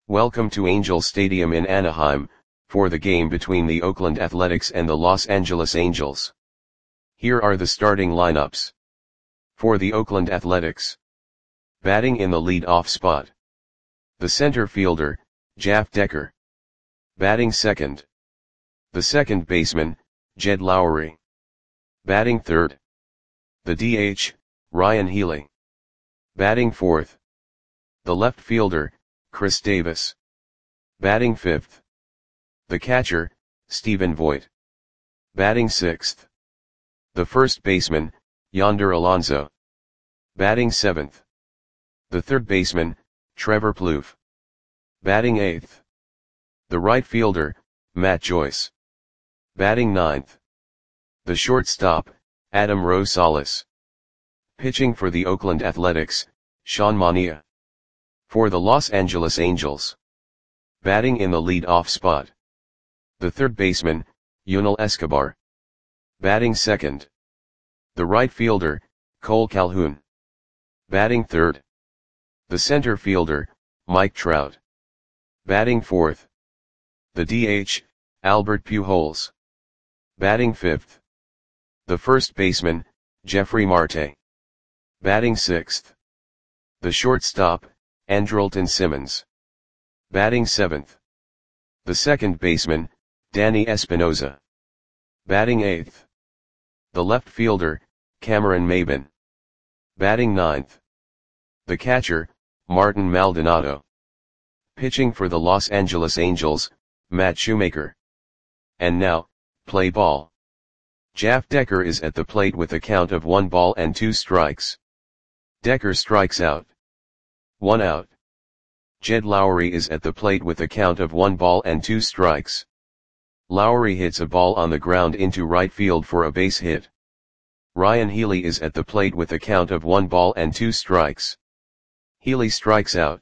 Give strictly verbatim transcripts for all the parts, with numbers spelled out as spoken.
Welcome to Angel Stadium in Anaheim, for the game between the Oakland Athletics and the Los Angeles Angels. Here are the starting lineups. For the Oakland Athletics. Batting in the lead-off spot. The center fielder, Jeff Decker. Batting second. The second baseman, Jed Lowrie. Batting third. The D H, Ryan Healy. Batting fourth. The left fielder, Chris Davis. Batting fifth. The catcher, Stephen Vogt. Batting sixth. The first baseman, Yonder Alonso. Batting seventh. The third baseman, Trevor Plouffe. Batting eighth. The right fielder, Matt Joyce. Batting ninth. The shortstop, Adam Rosales. Pitching for the Oakland Athletics, Sean Manaea. For the Los Angeles Angels. Batting in the lead-off spot. The third baseman, Yunel Escobar. Batting second. The right fielder, Cole Calhoun. Batting third. The center fielder, Mike Trout. Batting fourth. The D H, Albert Pujols. Batting fifth. The first baseman, Jeffrey Marte. Batting sixth. The shortstop, Andrelton Simmons. Batting seventh. The second baseman, Danny Espinosa. Batting eighth. The left fielder, Cameron Maybin. Batting ninth. The catcher, Martin Maldonado. Pitching for the Los Angeles Angels, Matt Shoemaker. And now, play ball. Jeff Decker is at the plate with a count of one ball and two strikes. Decker strikes out. One out. Jed Lowrie is at the plate with a count of one ball and two strikes. Lowrie hits a ball on the ground into right field for a base hit. Ryan Healy is at the plate with a count of one ball and two strikes. Healy strikes out.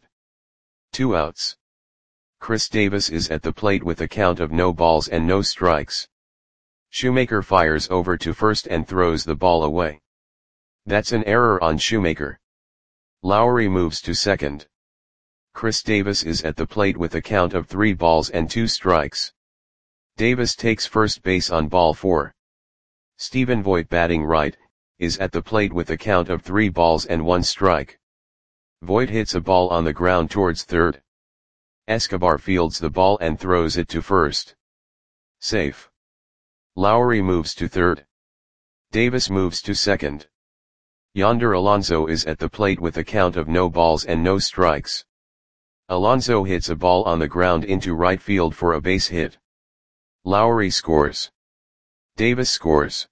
Two outs. Chris Davis is at the plate with a count of no balls and no strikes. Shoemaker fires over to first and throws the ball away. That's an error on Shoemaker. Lowrie moves to second. Chris Davis is at the plate with a count of three balls and two strikes. Davis takes first base on ball four. Stephen Vogt, batting right, is at the plate with a count of three balls and one strike. Vogt hits a ball on the ground towards third. Escobar fields the ball and throws it to first. Safe. Lowrie moves to third. Davis moves to second. Yonder Alonso is at the plate with a count of no balls and no strikes. Alonso hits a ball on the ground into right field for a base hit. Lowrie scores. Davis scores.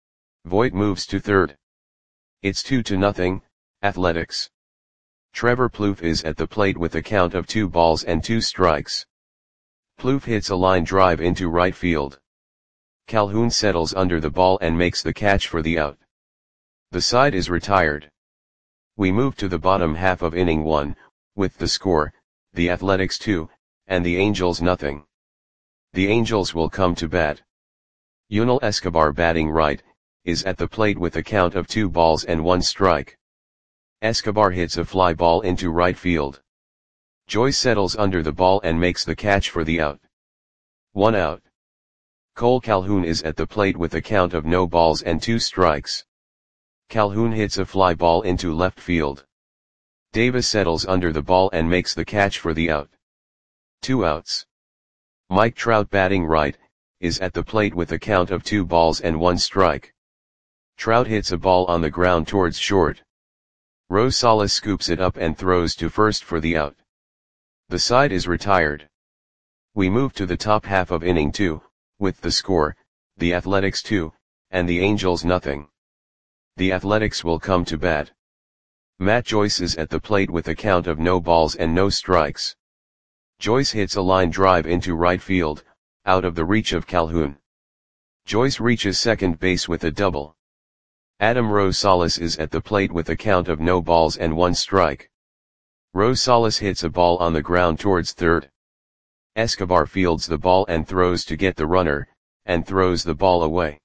Vogt moves to third. It's two to nothing, Athletics. Trevor Plouffe is at the plate with a count of two balls and two strikes. Plouffe hits a line drive into right field. Calhoun settles under the ball and makes the catch for the out. The side is retired. We move to the bottom half of inning one, with the score, the Athletics two, and the Angels nothing. The Angels will come to bat. Yunel Escobar, batting right, is at the plate with a count of two balls and one strike. Escobar hits a fly ball into right field. Joyce settles under the ball and makes the catch for the out. One out. Cole Calhoun is at the plate with a count of no balls and two strikes. Calhoun hits a fly ball into left field. Davis settles under the ball and makes the catch for the out. Two outs. Mike Trout, batting right, is at the plate with a count of two balls and one strike. Trout hits a ball on the ground towards short. Rosales scoops it up and throws to first for the out. The side is retired. We move to the top half of inning two, with the score, the Athletics two, and the Angels nothing. The Athletics will come to bat. Matt Joyce is at the plate with a count of no balls and no strikes. Joyce hits a line drive into right field, out of the reach of Calhoun. Joyce reaches second base with a double. Adam Rosales is at the plate with a count of no balls and one strike. Rosales hits a ball on the ground towards third. Escobar fields the ball and throws to get the runner, and throws the ball away.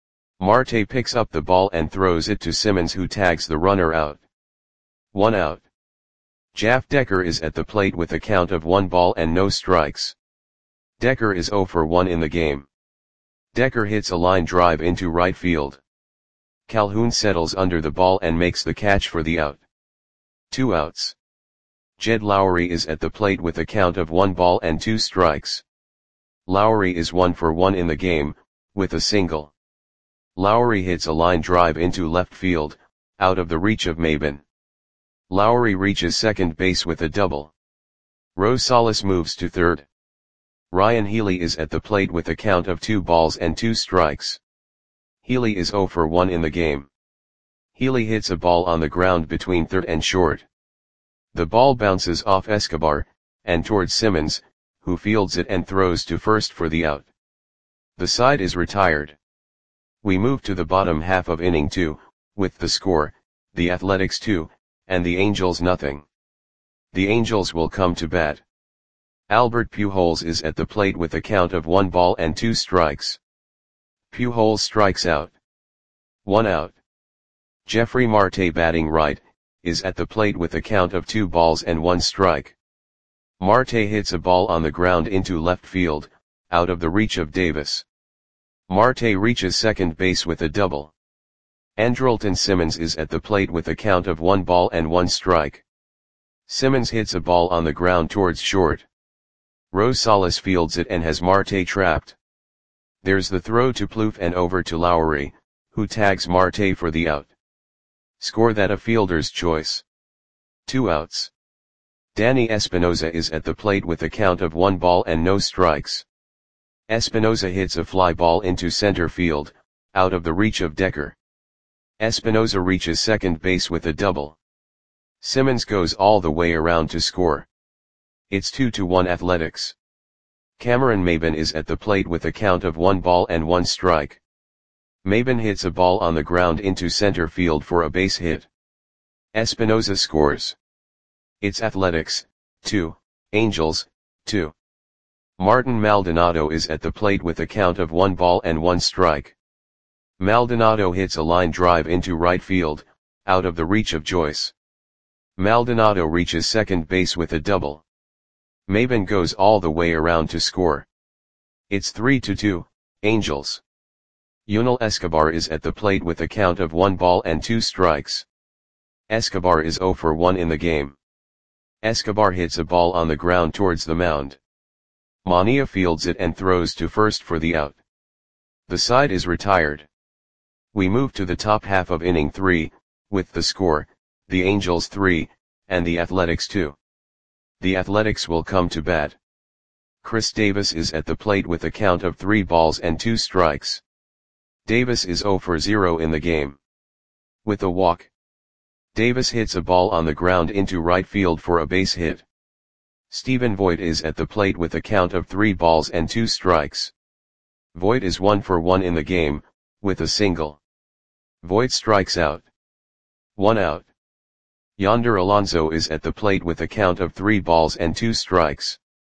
Marte picks up the ball and throws it to Simmons, who tags the runner out. One out. Jaff Decker is at the plate with a count of one ball and no strikes. Decker is zero for one in the game. Decker hits a line drive into right field. Calhoun settles under the ball and makes the catch for the out. Two outs. Jed Lowrie is at the plate with a count of one ball and two strikes. Lowrie is one for one in the game, with a single. Lowrie hits a line drive into left field, out of the reach of Maben. Lowrie reaches second base with a double. Rosales moves to third. Ryan Healy is at the plate with a count of two balls and two strikes. Healy is zero for one in the game. Healy hits a ball on the ground between third and short. The ball bounces off Escobar, and towards Simmons, who fields it and throws to first for the out. The side is retired. We move to the bottom half of inning two, with the score, the Athletics two, and the Angels nothing. The Angels will come to bat. Albert Pujols is at the plate with a count of one ball and two strikes. Pujols strikes out. One out. Jeffrey Marte, batting right, is at the plate with a count of two balls and one strike. Marte hits a ball on the ground into left field, out of the reach of Davis. Marte reaches second base with a double. Andrelton Simmons is at the plate with a count of one ball and one strike. Simmons hits a ball on the ground towards short. Rosales fields it and has Marte trapped. There's the throw to Plouffe and over to Lowrie, who tags Marte for the out. Score that a fielder's choice. Two outs. Danny Espinosa is at the plate with a count of one ball and no strikes. Espinosa hits a fly ball into center field, out of the reach of Decker. Espinosa reaches second base with a double. Simmons goes all the way around to score. It's two to one Athletics. Cameron Maben is at the plate with a count of one ball and one strike. Maben hits a ball on the ground into center field for a base hit. Espinosa scores. It's Athletics, two, Angels, two. Martin Maldonado is at the plate with a count of one ball and one strike. Maldonado hits a line drive into right field, out of the reach of Joyce. Maldonado reaches second base with a double. Maben goes all the way around to score. It's three to two, Angels. Yunel Escobar is at the plate with a count of one ball and two strikes. Escobar is zero for one in the game. Escobar hits a ball on the ground towards the mound. Mania fields it and throws to first for the out. The side is retired. We move to the top half of inning three, with the score, the Angels three, and the Athletics two. The Athletics will come to bat. Chris Davis is at the plate with a count of three balls and two strikes. Davis is zero for zero in the game. With a walk. Davis hits a ball on the ground into right field for a base hit. Stephen Voit is at the plate with a count of three balls and two strikes. Voit is one for one in the game, with a single. Voit strikes out. One out. Yonder Alonso is at the plate with a count of three balls and two strikes.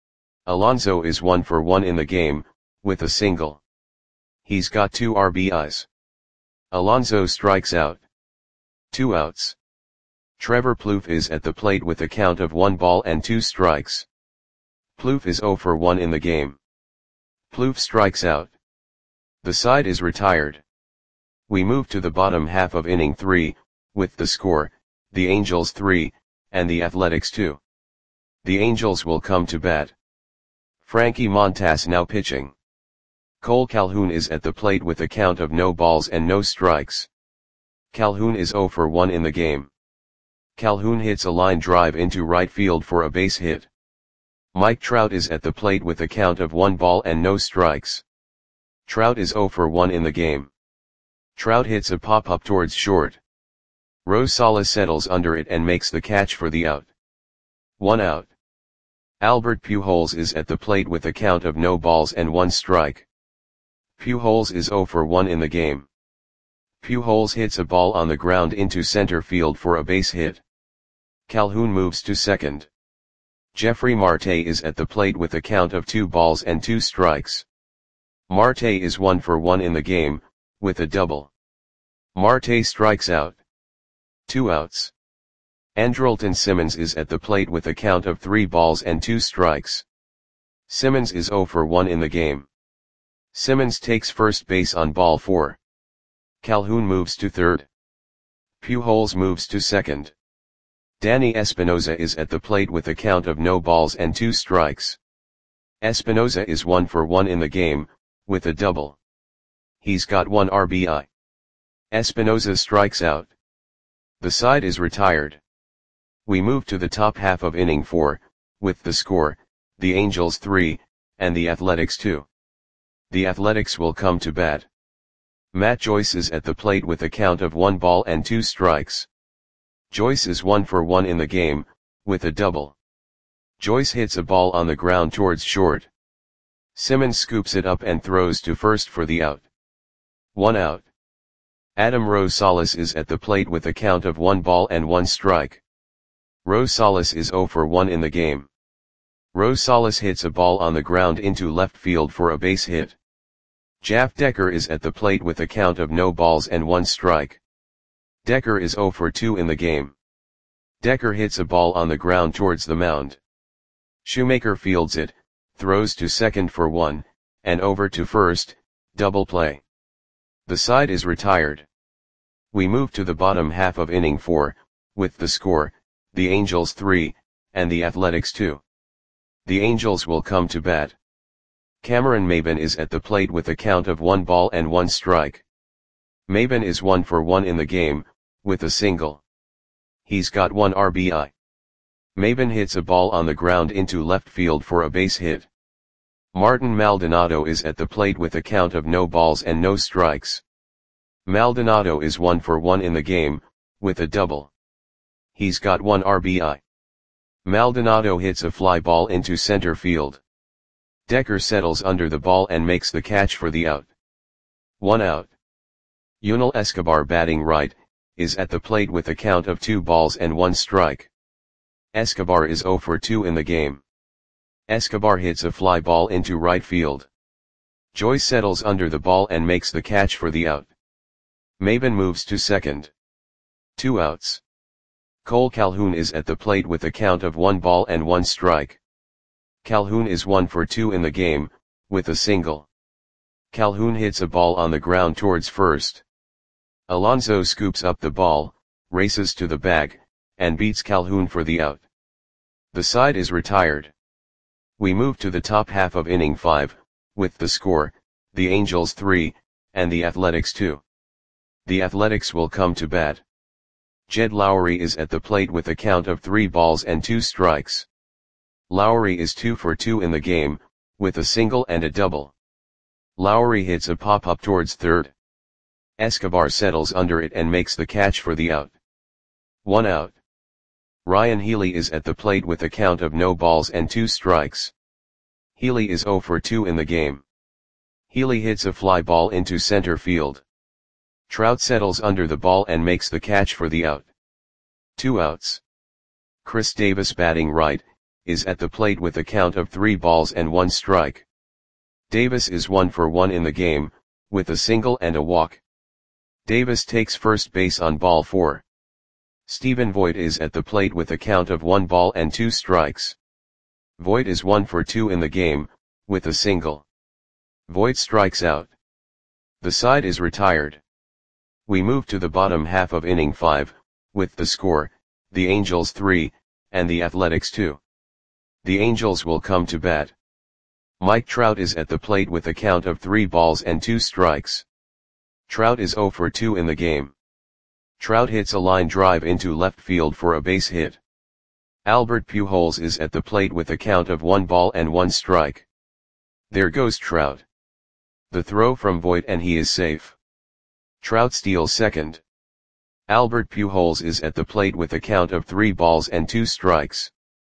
Alonso is one for one in the game, with a single. He's got two R B Is. Alonso strikes out. Two outs. Trevor Plouffe is at the plate with a count of one ball and two strikes. Plouffe is zero for one in the game. Plouffe strikes out. The side is retired. We move to the bottom half of inning three, with the score, the Angels three, and the Athletics two. The Angels will come to bat. Frankie Montas now pitching. Cole Calhoun is at the plate with a count of no balls and no strikes. Calhoun is zero for one in the game. Calhoun hits a line drive into right field for a base hit. Mike Trout is at the plate with a count of one ball and no strikes. Trout is zero for one in the game. Trout hits a pop-up towards short. Rosales settles under it and makes the catch for the out. One out. Albert Pujols is at the plate with a count of no balls and one strike. Pujols is zero for one in the game. Pujols hits a ball on the ground into center field for a base hit. Calhoun moves to second. Jeffrey Marte is at the plate with a count of two balls and two strikes. Marte is one for one in the game, with a double. Marte strikes out. Two outs. Andrelton Simmons is at the plate with a count of three balls and two strikes. Simmons is zero for one in the game. Simmons takes first base on ball four. Calhoun moves to third. Pujols moves to second. Danny Espinosa is at the plate with a count of no balls and two strikes. Espinosa is one for one in the game, with a double. He's got one R B I. Espinosa strikes out. The side is retired. We move to the top half of inning four, with the score, the Angels three, and the Athletics two. The Athletics will come to bat. Matt Joyce is at the plate with a count of one ball and two strikes. Joyce is one for one in the game, with a double. Joyce hits a ball on the ground towards short. Simmons scoops it up and throws to first for the out. One out. Adam Rosales is at the plate with a count of one ball and one strike. Rosales is zero for one in the game. Rosales hits a ball on the ground into left field for a base hit. Jeff Decker is at the plate with a count of no balls and one strike. Decker is zero for two in the game. Decker hits a ball on the ground towards the mound. Shoemaker fields it, throws to second for one, and over to first, double play. The side is retired. We move to the bottom half of inning four, with the score, the Angels three, and the Athletics two. The Angels will come to bat. Cameron Maybin is at the plate with a count of one ball and one strike. Maybin is one for one in the game, with a single. He's got one R B I. Maybin hits a ball on the ground into left field for a base hit. Martin Maldonado is at the plate with a count of no balls and no strikes. Maldonado is one for one in the game, with a double. He's got one R B I. Maldonado hits a fly ball into center field. Decker settles under the ball and makes the catch for the out. One out. Yunel Escobar, batting right, is at the plate with a count of two balls and one strike. Escobar is zero for two in the game. Escobar hits a fly ball into right field. Joyce settles under the ball and makes the catch for the out. Maybin moves to second. Two outs. Cole Calhoun is at the plate with a count of one ball and one strike. Calhoun is one for two in the game, with a single. Calhoun hits a ball on the ground towards first. Alonso scoops up the ball, races to the bag, and beats Calhoun for the out. The side is retired. We move to the top half of inning five, with the score, the Angels three, and the Athletics two. The Athletics will come to bat. Jed Lowry is at the plate with a count of three balls and two strikes. Lowry is two for two in the game, with a single and a double. Lowry hits a pop-up towards third. Escobar settles under it and makes the catch for the out. One out. Ryan Healy is at the plate with a count of no balls and two strikes. Healy is zero for two in the game. Healy hits a fly ball into center field. Trout settles under the ball and makes the catch for the out. Two outs. Chris Davis, batting right, is at the plate with a count of three balls and one strike. Davis is one for one in the game, with a single and a walk. Davis takes first base on ball four. Stephen Voigt is at the plate with a count of one ball and two strikes. Voigt is one for two in the game, with a single. Voigt strikes out. The side is retired. We move to the bottom half of inning five, with the score, the Angels three, and the Athletics two. The Angels will come to bat. Mike Trout is at the plate with a count of three balls and two strikes. Trout is zero for two in the game. Trout hits a line drive into left field for a base hit. Albert Pujols is at the plate with a count of one ball and one strike. There goes Trout. The throw from Voigt and he is safe. Trout steals second. Albert Pujols is at the plate with a count of three balls and two strikes.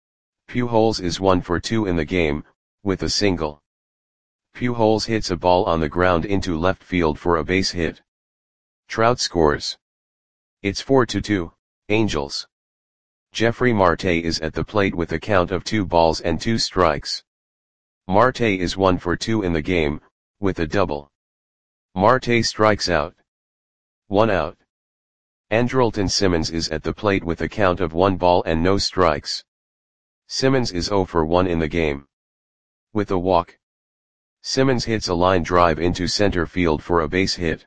Pujols is one for two in the game, with a single. Pujols hits a ball on the ground into left field for a base hit. Trout scores. It's four to two, Angels. Jeffrey Marte is at the plate with a count of two balls and two strikes. Marte is one for two in the game, with a double. Marte strikes out. One out. Andrelton Simmons is at the plate with a count of one ball and no strikes. Simmons is zero for one in the game. With a walk, Simmons hits a line drive into center field for a base hit.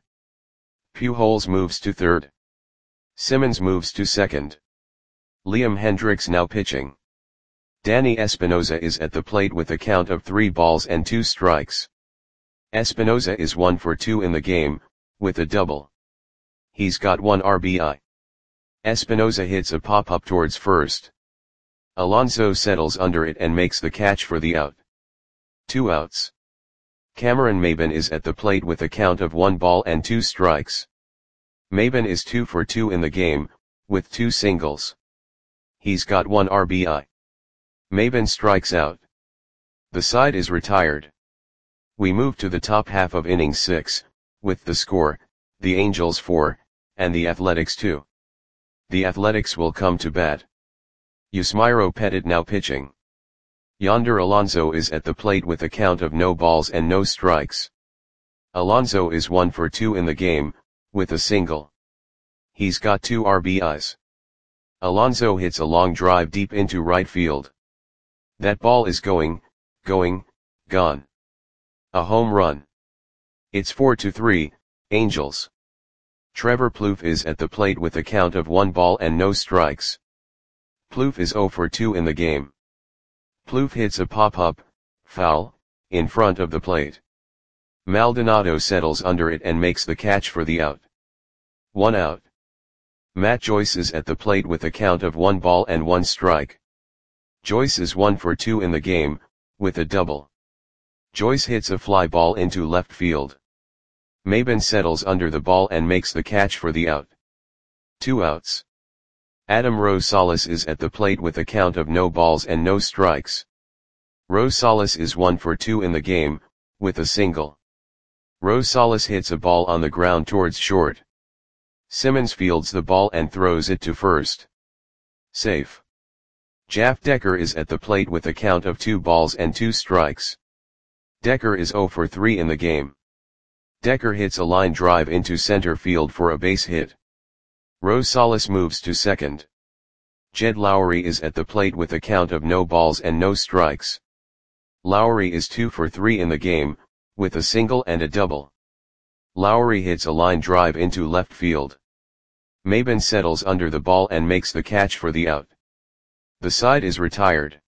Pujols moves to third. Simmons moves to second. Liam Hendriks now pitching. Danny Espinosa is at the plate with a count of three balls and two strikes. Espinosa is one for two in the game, with a double. He's got one R B I. Espinosa hits a pop-up towards first. Alonso settles under it and makes the catch for the out. Two outs. Cameron Maybin is at the plate with a count of one ball and two strikes. Maybin is two for two in the game, with two singles. He's got one R B I. Maybin strikes out. The side is retired. We move to the top half of inning six, with the score, the Angels four, and the Athletics two. The Athletics will come to bat. Yusmeiro Petit now pitching. Yonder Alonso is at the plate with a count of no balls and no strikes. Alonso is one for two in the game, with a single. He's got two R B Is. Alonso hits a long drive deep into right field. That ball is going, going, gone. A home run. It's four to three, Angels. Trevor Plouffe is at the plate with a count of one ball and no strikes. Plouffe is zero for two in the game. Plouffe hits a pop-up, foul, in front of the plate. Maldonado settles under it and makes the catch for the out. One out. Matt Joyce is at the plate with a count of one ball and one strike. Joyce is one for two in the game, with a double. Joyce hits a fly ball into left field. Maybin settles under the ball and makes the catch for the out. Two outs. Adam Rosales is at the plate with a count of no balls and no strikes. Rosales is one for two in the game, with a single. Rosales hits a ball on the ground towards short. Simmons fields the ball and throws it to first. Safe. Jeff Decker is at the plate with a count of two balls and two strikes. Decker is zero for three in the game. Decker hits a line drive into center field for a base hit. Rosales moves to second. Jed Lowry is at the plate with a count of no balls and no strikes. Lowry is two for three in the game, with a single and a double. Lowry hits a line drive into left field. Maybin settles under the ball and makes the catch for the out. The side is retired.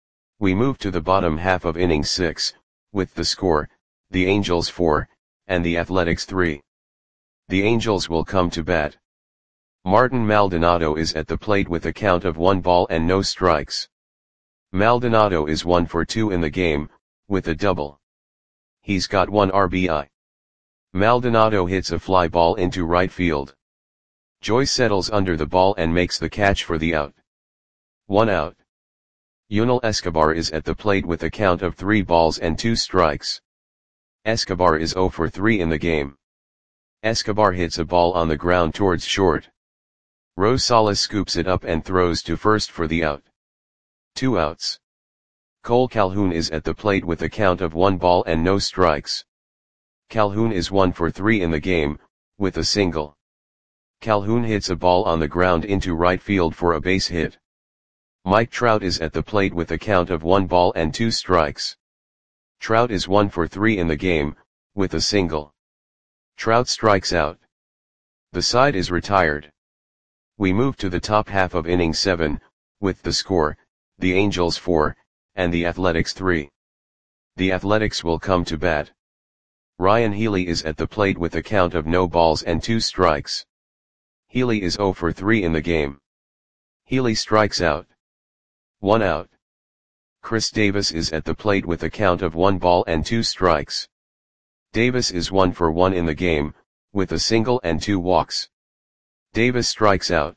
We move to the bottom half of inning six, with the score, the Angels four, and the Athletics three. The Angels will come to bat. Martin Maldonado is at the plate with a count of one ball and no strikes. Maldonado is one for two in the game, with a double. He's got one R B I. Maldonado hits a fly ball into right field. Joyce settles under the ball and makes the catch for the out. One out. Yunel Escobar is at the plate with a count of three balls and two strikes. Escobar is zero for three in the game. Escobar hits a ball on the ground towards short. Rosales scoops it up and throws to first for the out. Two outs. Cole Calhoun is at the plate with a count of one ball and no strikes. Calhoun is one for three in the game, with a single. Calhoun hits a ball on the ground into right field for a base hit. Mike Trout is at the plate with a count of one ball and two strikes. Trout is one for three in the game, with a single. Trout strikes out. The side is retired. We move to the top half of inning seven, with the score, the Angels four, and the Athletics three. The Athletics will come to bat. Ryan Healy is at the plate with a count of no balls and two strikes. Healy is zero for three in the game. Healy strikes out. One out. Chris Davis is at the plate with a count of one ball and two strikes. Davis is one for one in the game, with a single and two walks. Davis strikes out.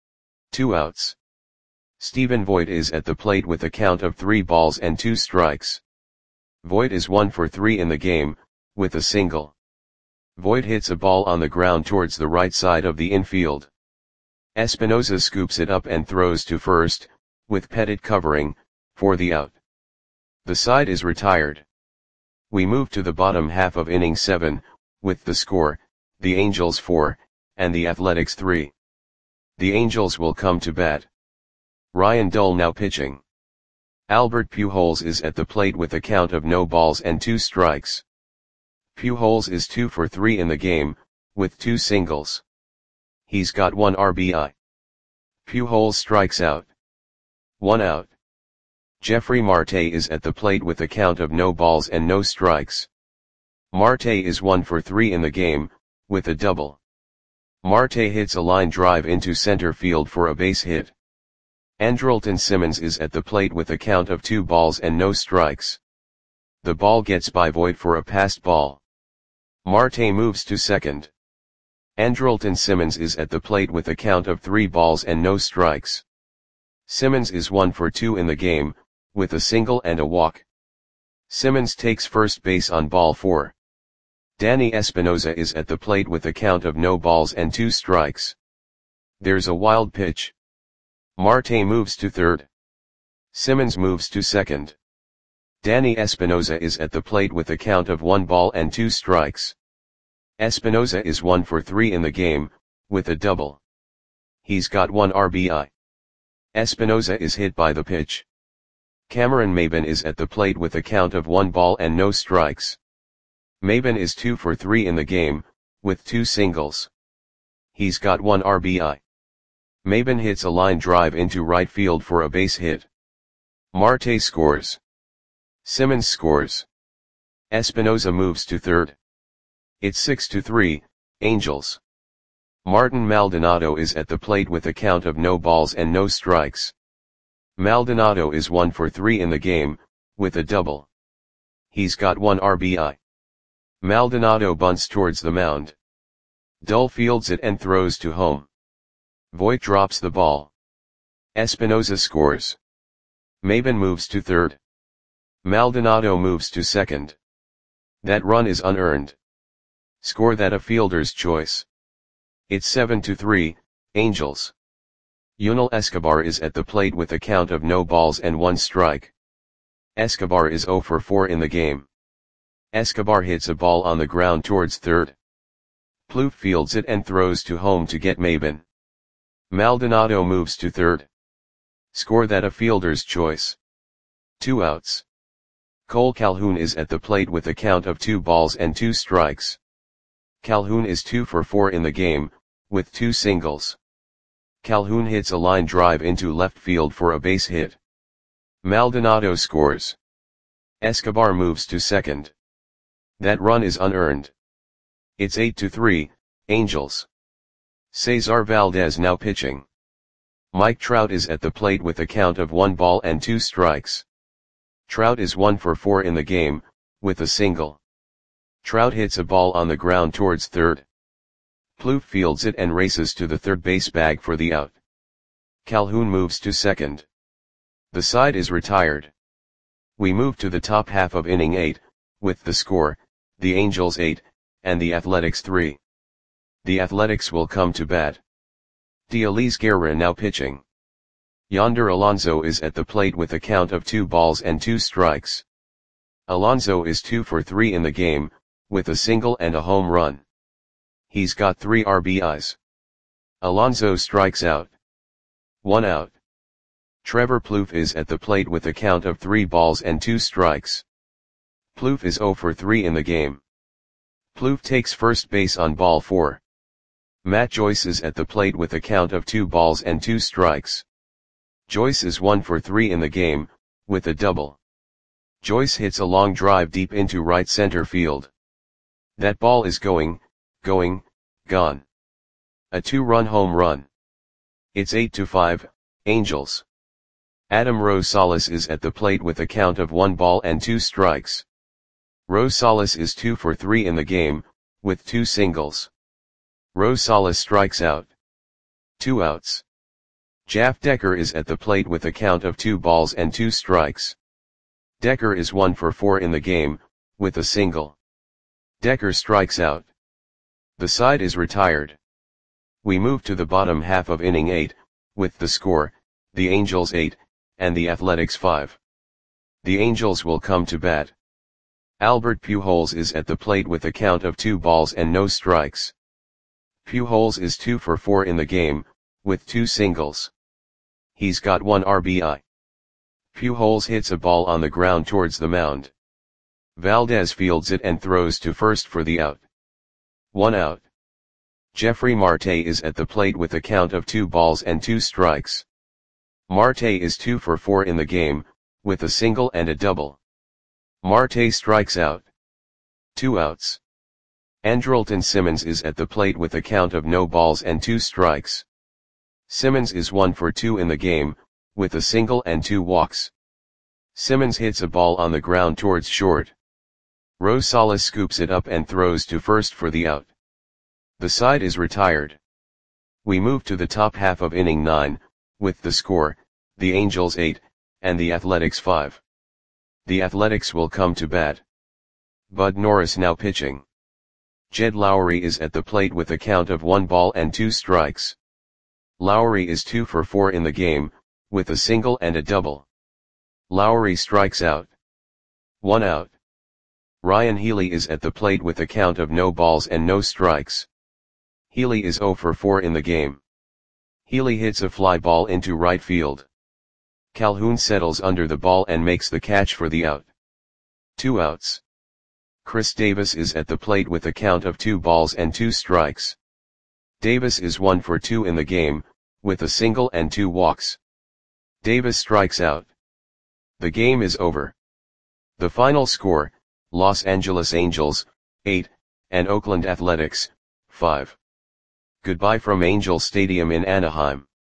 Two outs. Stephen Voit is at the plate with a count of three balls and two strikes. Voit is one for three in the game, with a single. Voit hits a ball on the ground towards the right side of the infield. Espinosa scoops it up and throws to first, with Petit covering, for the out. The side is retired. We move to the bottom half of inning seven, with the score, the Angels four, and the Athletics three. The Angels will come to bat. Ryan Dull now pitching. Albert Pujols is at the plate with a count of no balls and two strikes. Pujols is two for three in the game, with two singles. He's got one R B I. Pujols strikes out. One out. Jeffrey Marte is at the plate with a count of no balls and no strikes. Marte is one for three in the game, with a double. Marte hits a line drive into center field for a base hit. Andrelton Simmons is at the plate with a count of two balls and no strikes. The ball gets by Voit for a passed ball. Marte moves to second. Andrelton Simmons is at the plate with a count of three balls and no strikes. Simmons is one for two in the game, with a single and a walk. Simmons takes first base on ball four. Danny Espinosa is at the plate with a count of no balls and two strikes. There's a wild pitch. Marte moves to third. Simmons moves to second. Danny Espinosa is at the plate with a count of one ball and two strikes. Espinosa is one for three in the game, with a double. He's got one R B I. Espinosa is hit by the pitch. Cameron Maybin is at the plate with a count of one ball and no strikes. Maybin is two for three in the game, with two singles. He's got one R B I. Maybin hits a line drive into right field for a base hit. Marte scores. Simmons scores. Espinosa moves to third. It's six to three, Angels. Martin Maldonado is at the plate with a count of no balls and no strikes. Maldonado is one for three in the game, with a double. He's got one R B I. Maldonado bunts towards the mound. Dull fields it and throws to home. Voit drops the ball. Espinosa scores. Maybin moves to third. Maldonado moves to second. That run is unearned. Score that a fielder's choice. It's seven to three, Angels. Yunel Escobar is at the plate with a count of no balls and one strike. Escobar is zero for four in the game. Escobar hits a ball on the ground towards third. Plouffe fields it and throws to home to get Maybin. Maldonado moves to third. Score that a fielder's choice. Two outs. Cole Calhoun is at the plate with a count of two balls and two strikes. Calhoun is two for four in the game, with two singles. Calhoun hits a line drive into left field for a base hit. Maldonado scores. Escobar moves to second. That run is unearned. It's eight to three, Angels. Cesar Valdez now pitching. Mike Trout is at the plate with a count of one ball and two strikes. Trout is one for four in the game, with a single. Trout hits a ball on the ground towards third. Plouffe fields it and races to the third base bag for the out. Calhoun moves to second. The side is retired. We move to the top half of inning eight, with the score, the Angels eight, and the Athletics three. The Athletics will come to bat. Dielise Guerra now pitching. Yonder Alonso is at the plate with a count of two balls and two strikes. Alonso is two for three in the game, with a single and a home run. He's got three R B Is. Alonso strikes out. One out. Trevor Plouffe is at the plate with a count of three balls and two strikes. Plouffe is zero for three in the game. Plouffe takes first base on ball four. Matt Joyce is at the plate with a count of two balls and two strikes. Joyce is one for three in the game, with a double. Joyce hits a long drive deep into right center field. That ball is going, going, gone. A two-run home run. It's eight to five, Angels. Adam Rosales is at the plate with a count of one ball and two strikes. Rosales is two for three in the game, with two singles. Rosales strikes out. Two outs. Jeff Decker is at the plate with a count of two balls and two strikes. Decker is one for four in the game, with a single. Decker strikes out. The side is retired. We move to the bottom half of inning eight, with the score, the Angels eight, and the Athletics five. The Angels will come to bat. Albert Pujols is at the plate with a count of two balls and no strikes. Pujols is two for four in the game, with two singles. He's got one R B I. Pujols hits a ball on the ground towards the mound. Valdez fields it and throws to first for the out. One out. Jeffrey Marte is at the plate with a count of two balls and two strikes. Marte is two for four in the game, with a single and a double. Marte strikes out. Two outs. Andrelton Simmons is at the plate with a count of no balls and two strikes. Simmons is one for two in the game, with a single and two walks. Simmons hits a ball on the ground towards short. Rosales scoops it up and throws to first for the out. The side is retired. We move to the top half of inning nine, with the score, the Angels eight, and the Athletics five. The Athletics will come to bat. Bud Norris now pitching. Jed Lowrie is at the plate with a count of one ball and two strikes. Lowrie is two for four in the game, with a single and a double. Lowrie strikes out. One out. Ryan Healy is at the plate with a count of no balls and no strikes. Healy is zero for four in the game. Healy hits a fly ball into right field. Calhoun settles under the ball and makes the catch for the out. Two outs. Chris Davis is at the plate with a count of two balls and two strikes. Davis is one for two in the game, with a single and two walks. Davis strikes out. The game is over. The final score, Los Angeles Angels, eight, and Oakland Athletics, five. Goodbye from Angel Stadium in Anaheim.